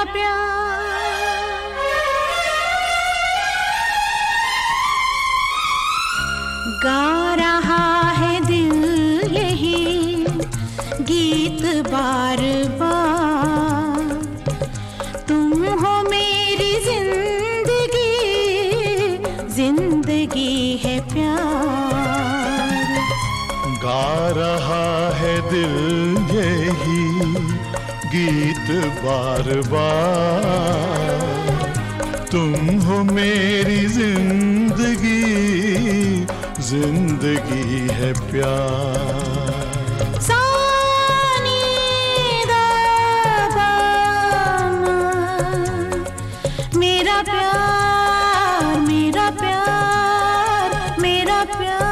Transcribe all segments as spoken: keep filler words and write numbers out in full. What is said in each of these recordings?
प्यार। गा रहा है दिल यही गीत बार बार, तुम हो मेरी जिंदगी, जिंदगी है प्यार। गा रहा है दिल यही गीत बार बार, तुम हो मेरी जिंदगी, जिंदगी है प्यार। सानी दा पा मा, मेरा प्यार मेरा प्यार मेरा प्यार।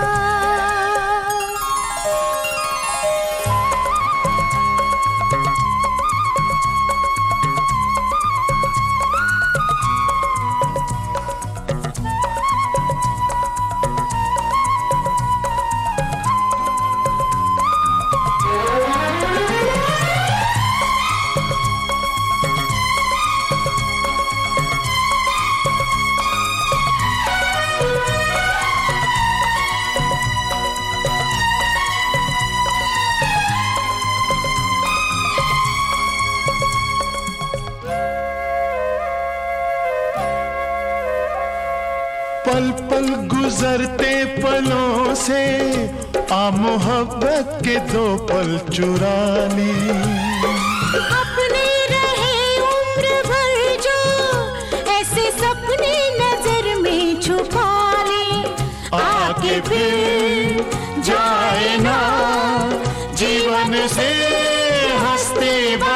पल पल गुजरते पलों से आ मोहब्बत के दो पल चुरा ली, अपने रहे उम्र भर जो ऐसे सपने नजर में छुपा ले, आके फिर जाए ना जीवन से हंसते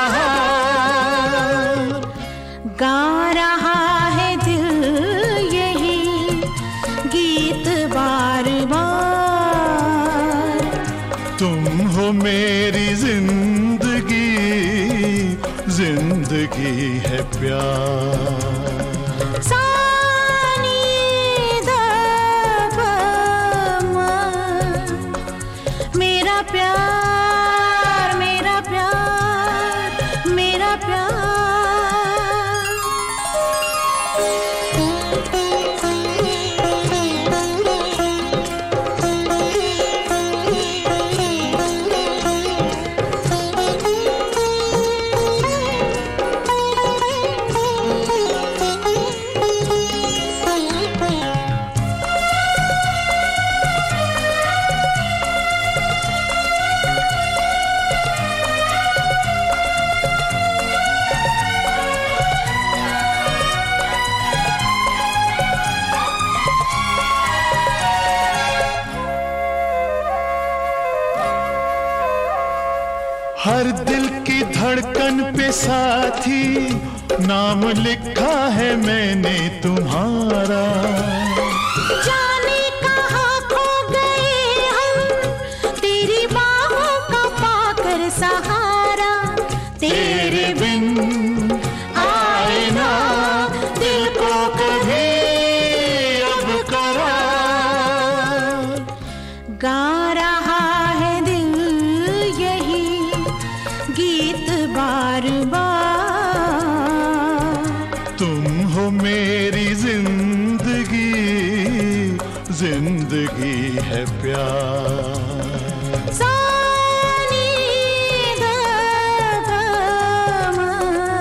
बहार। गा रहा है दिल यही गीत बार बार, तुम हो मेरी जिंदगी, जिंदगी है प्यार। सानी दा पा मा, मेरा प्यार मेरा प्यार मेरा प्यार। हर दिल की धड़कन पे साथी नाम लिखा है मैंने तुम्हारा, जाने कहाँ खो गए हम तेरी बाहों का पाकर सहारा। तेरे बिन आए ना दिल को कभी अब करार। गा रहा है दिल यही गीत बार बार, तुम हो मेरी जिंदगी, जिंदगी है प्यार। सानी दा पा मा,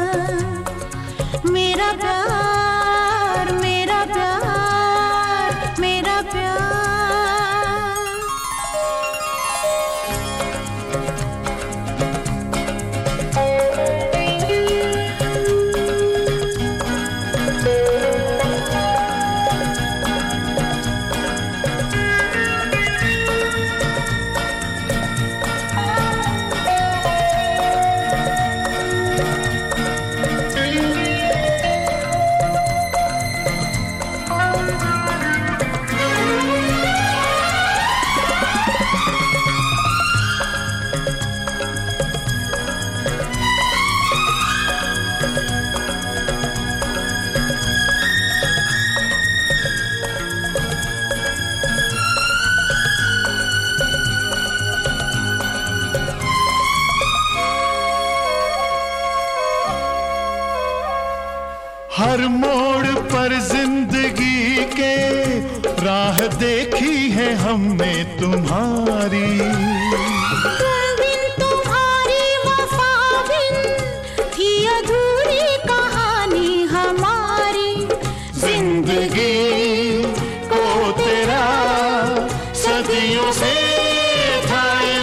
हर मोड़ पर जिंदगी के राह देखी है हमने तुम्हारी। बिन तुम्हारी वफा बिन थी अधूरी कहानी हमारी। जिंदगी को तेरा सदियों से था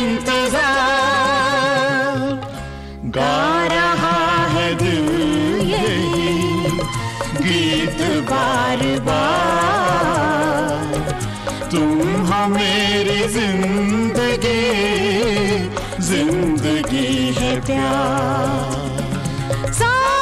इंतजार। गा रहा है दिल यही गीत बार बार। तुम हो मेरी जिंदगी, जिंदगी है प्यार।